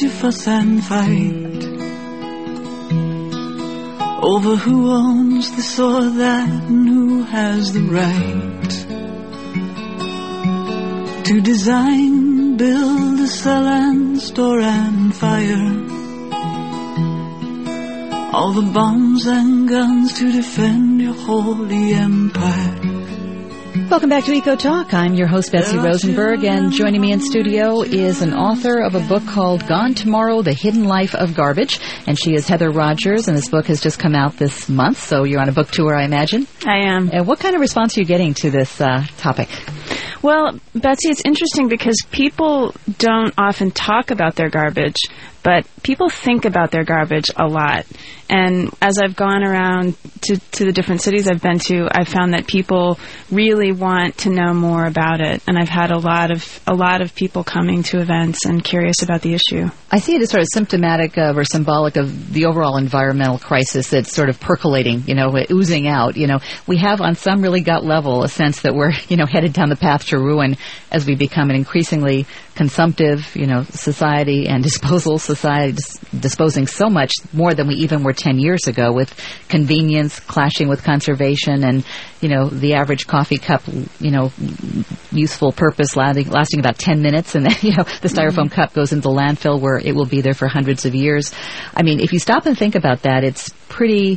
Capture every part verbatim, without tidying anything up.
you fuss and fight over who owns this or that and who has the right to design, build, sell and store and fire all the bombs and guns to defend your holy empire. Welcome back to Eco Talk. I'm your host, Betsy Rosenberg, and joining me in studio is an author of a book called Gone Tomorrow, The Hidden Life of Garbage, and she is Heather Rogers, and this book has just come out this month, so you're on a book tour, I imagine? I am. And what kind of response are you getting to this uh, topic? Well, Betsy, it's interesting because people don't often talk about their garbage, but people think about their garbage a lot. And as I've gone around to, to the different cities I've been to, I've found that people really want to know more about it. And I've had a lot of a lot of people coming to events and curious about the issue. I see it as sort of symptomatic of or symbolic of the overall environmental crisis that's sort of percolating, you know, oozing out. You know, we have on some really gut level a sense that we're, you know, headed down the path to ruin as we become an increasingly consumptive, you know, society and disposal society, dis- disposing so much more than we even were ten years ago, with convenience clashing with conservation, and, you know, the average coffee cup, you know, useful purpose lasting, lasting about ten minutes, and then, you know, the styrofoam mm-hmm. cup goes into the landfill where it will be there for hundreds of years. I mean, if you stop and think about that, it's pretty,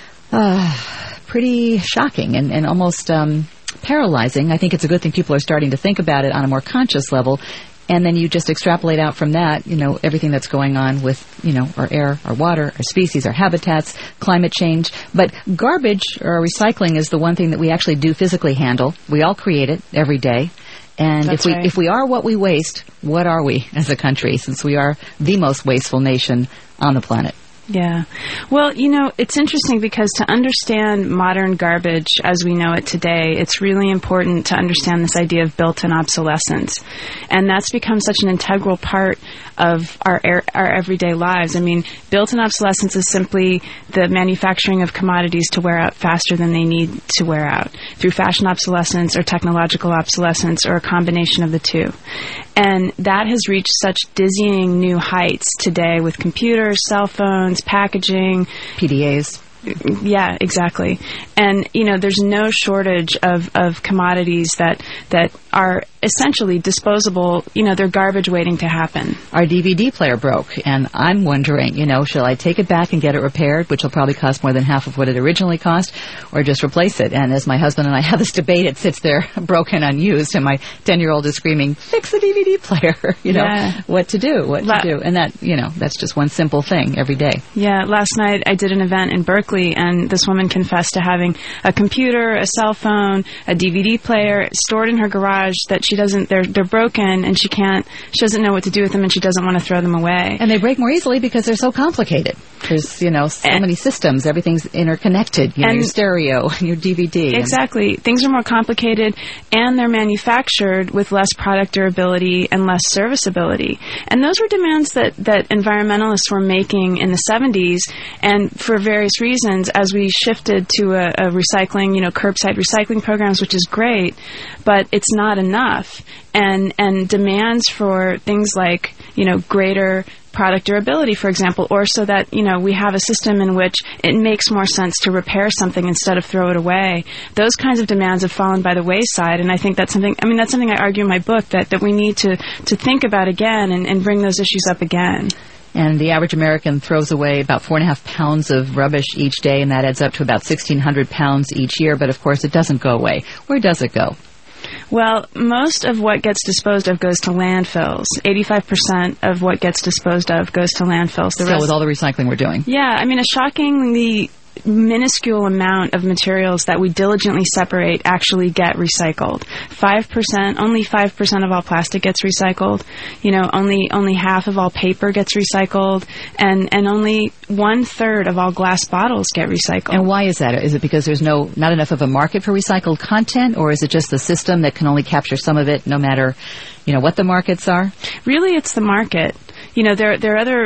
uh, pretty shocking and, and almost um, paralyzing. I think it's a good thing people are starting to think about it on a more conscious level. And then you just extrapolate out from that, you know, everything that's going on with, you know, our air, our water, our species, our habitats, climate change. But garbage or recycling is the one thing that we actually do physically handle. We all create it every day. And That's if we right. if we are what we waste, what are we as a country, since we are the most wasteful nation on the planet? Yeah. Well, you know, it's interesting because to understand modern garbage as we know it today, it's really important to understand this idea of built-in obsolescence. And that's become such an integral part of our our everyday lives. I mean, built-in obsolescence is simply the manufacturing of commodities to wear out faster than they need to wear out, through fashion obsolescence or technological obsolescence or a combination of the two. And that has reached such dizzying new heights today with computers, cell phones, packaging, P D As. Yeah, exactly. And, you know, there's no shortage of, of commodities that that are essentially disposable. You know, they're garbage waiting to happen. Our D V D player broke, and I'm wondering, you know, shall I take it back and get it repaired, which will probably cost more than half of what it originally cost, or just replace it? And as my husband and I have this debate, it sits there broken, unused, and my ten-year-old is screaming, fix the D V D player, you know, yeah. what to do, what La- to do. And that, you know, that's just one simple thing every day. Yeah, last night I did an event in Berkeley, and this woman confessed to having a computer, a cell phone, a D V D player stored in her garage that she doesn't, they're they're broken, and she can't, she doesn't know what to do with them, and she doesn't want to throw them away. And they break more easily because they're so complicated. There's, you know, so and, many systems, everything's interconnected, you know, your stereo and your D V D. Exactly. And things are more complicated, and they're manufactured with less product durability and less serviceability. And those were demands that, that environmentalists were making in the seventies, and for various reasons, as we shifted to a, a recycling, you know, curbside recycling programs, which is great, but it's not enough. And and demands for things like, you know, greater product durability, for example, or so that, you know, we have a system in which it makes more sense to repair something instead of throw it away. Those kinds of demands have fallen by the wayside, and I think that's something, I mean, that's something I argue in my book, that, that we need to, to think about again and, and bring those issues up again. And the average American throws away about four and a half pounds of rubbish each day, and that adds up to about sixteen hundred pounds each year. But, of course, it doesn't go away. Where does it go? Well, most of what gets disposed of goes to landfills. eighty-five percent of what gets disposed of goes to landfills. The Still, rest, with all the recycling we're doing. Yeah, I mean, a shockingly minuscule amount of materials that we diligently separate actually get recycled. Five percent, only five percent of all plastic gets recycled. You know, only only half of all paper gets recycled, and and only one third of all glass bottles get recycled. And why is that? Is it because there's no not enough of a market for recycled content, or is it just the system that can only capture some of it, no matter, you know, what the markets are? Really, it's the market. You know, there there are other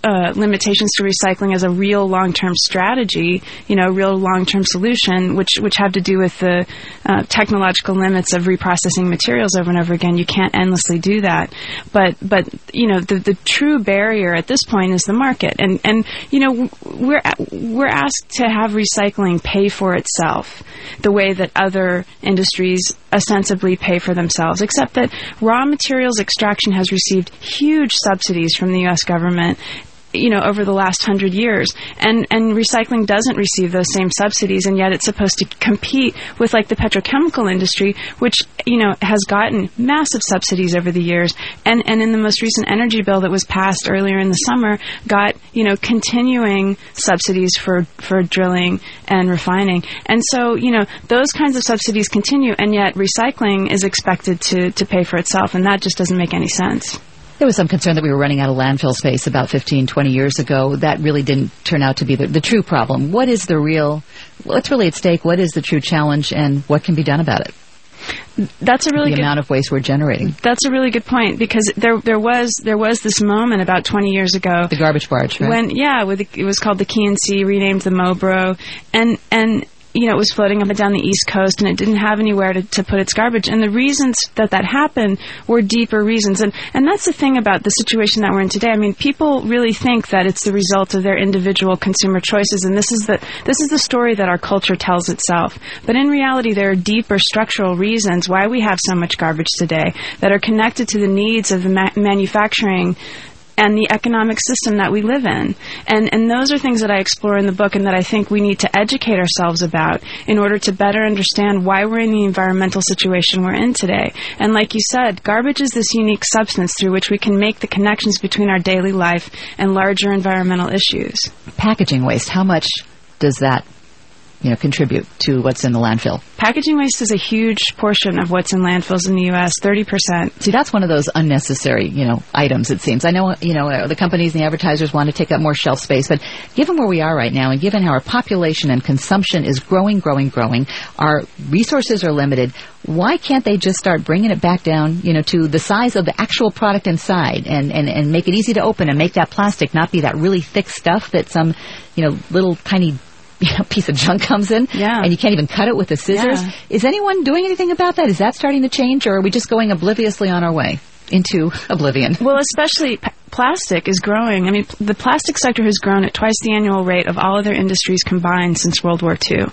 uh, limitations to recycling as a real long-term strategy, you know, real long-term solution, which which have to do with the uh, technological limits of reprocessing materials over and over again. You can't endlessly do that. But, but you know, the, the true barrier at this point is the market. And, and you know, we're, we're asked to have recycling pay for itself the way that other industries ostensibly pay for themselves, except that raw materials extraction has received huge subsidies from the U S government, you know, over the last hundred years. And, and recycling doesn't receive those same subsidies, and yet it's supposed to compete with, like, the petrochemical industry, which, you know, has gotten massive subsidies over the years. And, and in the most recent energy bill that was passed earlier in the summer, got, you know, continuing subsidies for, for drilling and refining. And so, you know, those kinds of subsidies continue, and yet recycling is expected to, to pay for itself, and that just doesn't make any sense. There was some concern that we were running out of landfill space about fifteen, twenty years ago. That really didn't turn out to be the, the true problem. What is the real, what's really at stake? What is the true challenge, and what can be done about it? That's a really the good, amount of waste we're generating. That's a really good point, because there there was there was this moment about twenty years ago. The garbage barge, right? When yeah, with the, it was called the K and C, renamed the Mobro, and and. you know, it was floating up and down the East Coast, and it didn't have anywhere to, to put its garbage. And the reasons that that happened were deeper reasons. And, and that's the thing about the situation that we're in today. I mean, people really think that it's the result of their individual consumer choices, and this is the, this is the story that our culture tells itself. But in reality, there are deeper structural reasons why we have so much garbage today that are connected to the needs of the ma- manufacturing and the economic system that we live in. And and those are things that I explore in the book, and that I think we need to educate ourselves about in order to better understand why we're in the environmental situation we're in today. And like you said, garbage is this unique substance through which we can make the connections between our daily life and larger environmental issues. Packaging waste, how much does that, you know, contribute to what's in the landfill? Packaging waste is a huge portion of what's in landfills in the U S, thirty percent. See, that's one of those unnecessary, you know, items, it seems. I know, you know, uh, the companies and the advertisers want to take up more shelf space, but given where we are right now, and given how our population and consumption is growing, growing, growing, our resources are limited, why can't they just start bringing it back down, you know, to the size of the actual product inside, and, and, and make it easy to open, and make that plastic not be that really thick stuff that some, you know, little tiny You know, piece of junk comes in, yeah. and you can't even cut it with the scissors. Yeah. Is anyone doing anything about that? Is that starting to change, or are we just going obliviously on our way into oblivion? Well, especially p- plastic is growing. I mean, p- the plastic sector has grown at twice the annual rate of all other industries combined since World War Two.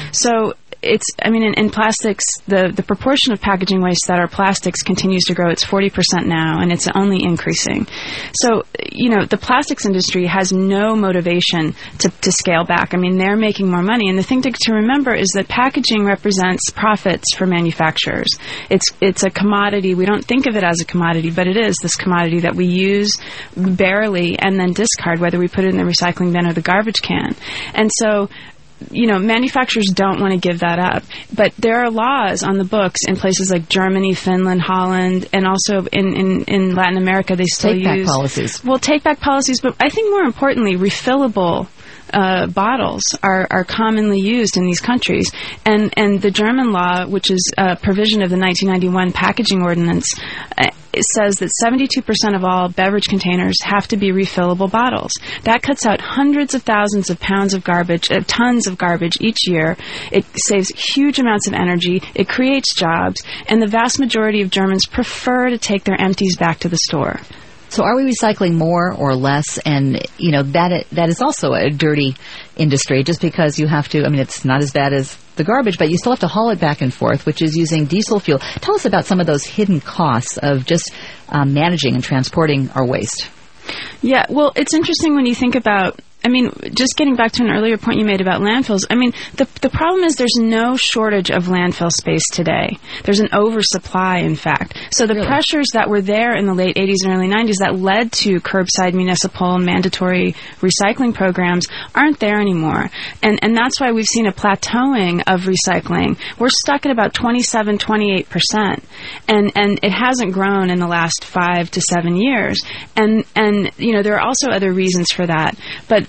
So it's, I mean, in, in plastics, the, the proportion of packaging waste that are plastics continues to grow. It's forty percent now, and it's only increasing. So, you know, the plastics industry has no motivation to, to scale back. I mean, they're making more money. And the thing to, to remember is that packaging represents profits for manufacturers. It's, it's a commodity. We don't think of it as a commodity, but it is this commodity that we use barely and then discard, whether we put it in the recycling bin or the garbage can. And so, you know, manufacturers don't want to give that up. But there are laws on the books in places like Germany, Finland, Holland, and also in, in, in Latin America, they still take-back use... policies. Well, take-back policies, but I think more importantly, refillable Uh, bottles are, are commonly used in these countries. And, and the German law, which is a provision of the nineteen ninety-one packaging ordinance, uh, it says that seventy-two percent of all beverage containers have to be refillable bottles. That cuts out hundreds of thousands of pounds of garbage, uh, tons of garbage each year. It saves huge amounts of energy. It creates jobs. And the vast majority of Germans prefer to take their empties back to the store. So are we recycling more or less? And, you know, that that is also a dirty industry, just because you have to, I mean, it's not as bad as the garbage, but you still have to haul it back and forth, which is using diesel fuel. Tell us about some of those hidden costs of just um, managing and transporting our waste. Yeah, well, it's interesting when you think about, I mean, just getting back to an earlier point you made about landfills, I mean, the the problem is there's no shortage of landfill space today. There's an oversupply, in fact. So the really? pressures that were there in the late eighties and early nineties that led to curbside municipal mandatory recycling programs aren't there anymore. And and that's why we've seen a plateauing of recycling. We're stuck at about twenty-seven, twenty-eight percent. And and it hasn't grown in the last five to seven years. And, and you know, there are also other reasons for that. But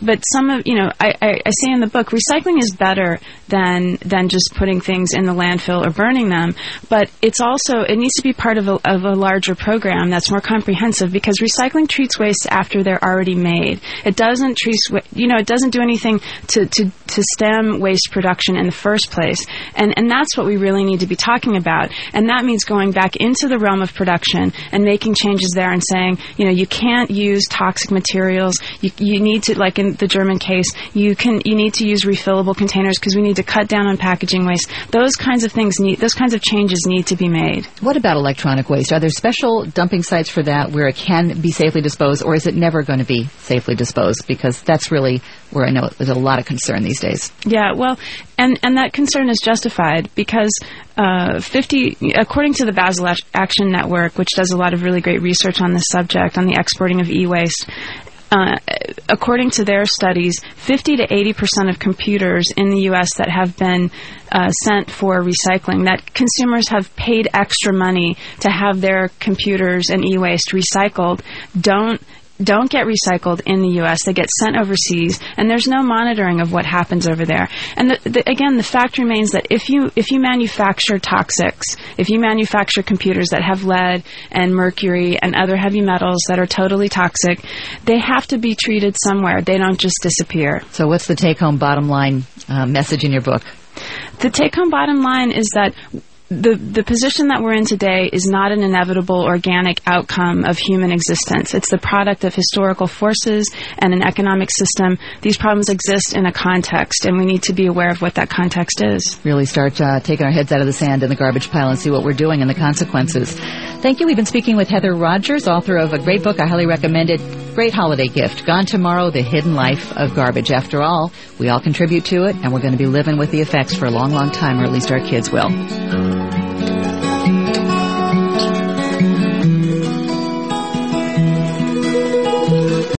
but some of, you know, I, I, I say in the book, recycling is better than than just putting things in the landfill or burning them. But it's also, it needs to be part of a, of a larger program that's more comprehensive, because recycling treats waste after they're already made. It doesn't treat, you know, it doesn't do anything to, to, to stem waste production in the first place. And, and that's what we really need to be talking about. And that means going back into the realm of production and making changes there and saying, you know, you can't use toxic materials. You, you need to, like in the German case, you can, you need to use refillable containers because we need to cut down on packaging waste. Those kinds of things need, those kinds of changes need to be made. What about electronic waste? Are there special dumping sites for that where it can be safely disposed, or is it never going to be safely disposed? Because that's really where I know there's a lot of concern these days. Yeah, well, and, and that concern is justified because uh, fifty, according to the Basel Action Network, which does a lot of really great research on this subject, on the exporting of e-waste, Uh, according to their studies, fifty to eighty percent of computers in the U S that have been uh, sent for recycling, that consumers have paid extra money to have their computers and e-waste recycled, don't don't get recycled in the U S. They get sent overseas, and there's no monitoring of what happens over there. And the, the, again, the fact remains that if you if you manufacture toxics, if you manufacture computers that have lead and mercury and other heavy metals that are totally toxic, they have to be treated somewhere. They don't just disappear. So what's the take-home bottom line uh, message in your book? The take-home bottom line is that The the position that we're in today is not an inevitable organic outcome of human existence. It's the product of historical forces and an economic system. These problems exist in a context, and we need to be aware of what that context is. Really start uh, taking our heads out of the sand in the garbage pile and see what we're doing and the consequences. Thank you. We've been speaking with Heather Rogers, author of a great book I highly recommend it. Great holiday gift, Gone Tomorrow, The Hidden Life of Garbage. After all, we all contribute to it, and we're going to be living with the effects for a long, long time, or at least our kids will.